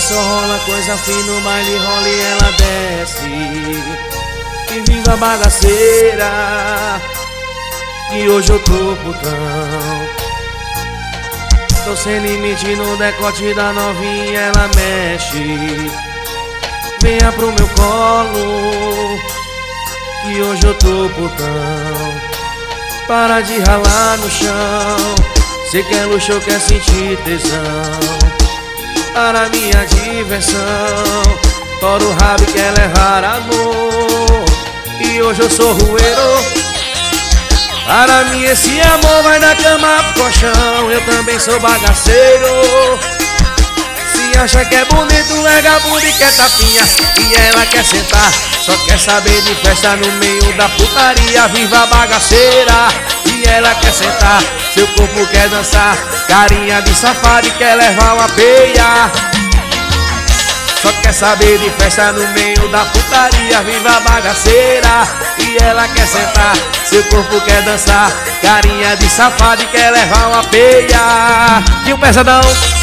só rola coisa fina no baile, rola e ela desce. E viva a bagaceira, que hoje eu tô putão. Tô sem limite no decote da novinha, ela mexe. Venha pro meu colo, que hoje eu tô putão. Para de ralar no chão, cê quer luxo, quer sentir tesão. Para minha diversão, tora o rabo e quer levar amor. E hoje eu sou rueiro. Para mim esse amor vai da cama pro colchão. Eu também sou bagaceiro. Se acha que é bonito, é gabudo e quer tapinha. E ela quer sentar, só quer saber de festa no meio da putaria. Viva a bagaceira. E ela quer sentar, seu corpo quer dançar. Carinha de safado e quer levar uma peia. Só quer saber de festa no meio da putaria. Viva a bagaceira. E ela quer sentar, seu corpo quer dançar. Carinha de safado e quer levar uma peia. E um pesadão.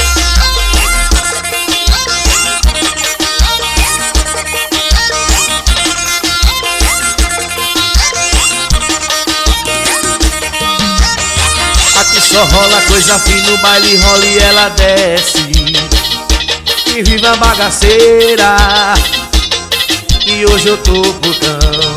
Aqui só rola coisa fina no baile, rola e ela desce. E viva a bagaceira, e hoje eu tô putão.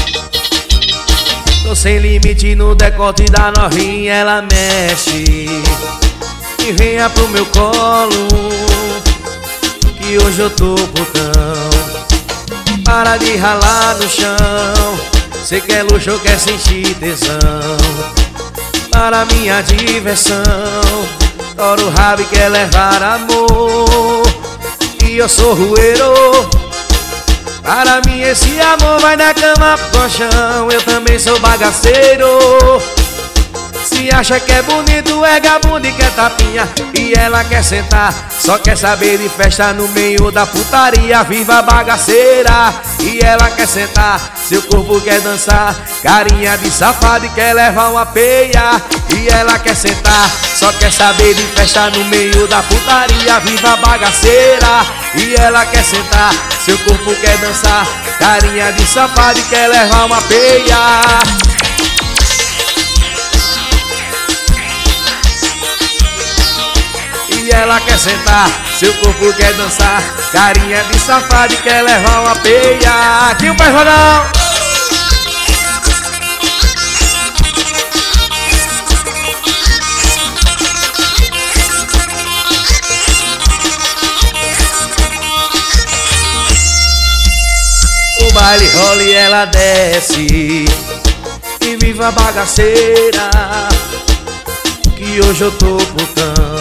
Tô sem limite no decote da novinha, ela mexe. E venha pro meu colo, que hoje eu tô putão. Para de ralar no chão, cê quer luxo, quer sentir tesão. Para minha diversão, tora o rabo e quer levar amor. E eu sou rueiro. Para mim esse amor vai da cama pro colchão. Eu também sou bagaceiro. Se acha que é bonito, é gabundo e quer tapinha. E ela quer sentar, só quer saber de festa no meio da putaria. Viva a bagaceira. E ela quer sentar, seu corpo quer dançar. Carinha de safado e quer levar uma peia. E ela quer sentar, só quer saber de festa no meio da putaria. Viva a bagaceira. E ela quer sentar, seu corpo quer dançar. Carinha de safado e quer levar uma peia. E ela quer sentar, seu corpo quer dançar. Carinha de safado e quer levar uma peia. Aqui o pesadão. O baile rola e ela desce. E viva a bagaceira, que hoje eu tô putão.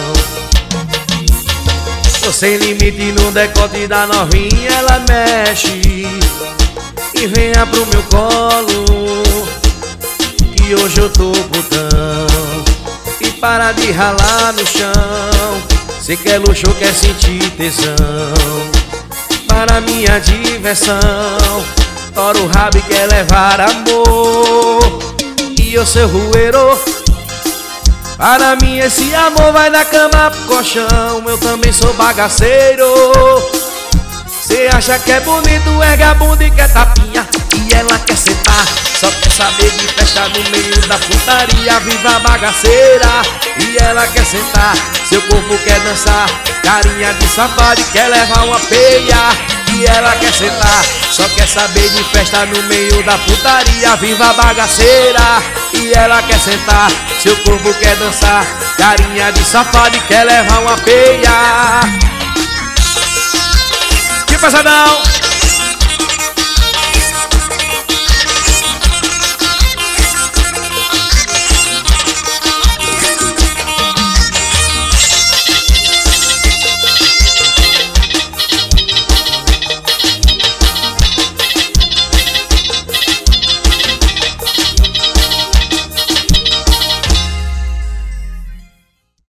Tô sem limite no decote da novinha, ela mexe. E venha pro meu colo, que hoje eu tô putão. E para de ralar no chão, cê quer luxo, quer sentir tesão. Para minha diversão, tora o rabo e quer levar amor. E eu sou rueiro. Para mim esse amor vai da cama pro colchão. Eu também sou bagaceiro. Cê acha que é bonito, é gabundo e quer tapinha. E ela quer sentar, só quer saber de festa no meio da putaria. Viva a bagaceira. E ela quer sentar, seu corpo quer dançar. Carinha de safado e quer levar uma peia. E ela quer sentar, só quer saber de festa no meio da putaria. Viva a bagaceira. E ela quer sentar, seu corpo quer dançar. Carinha de safado e quer levar uma peia. Que pesadão.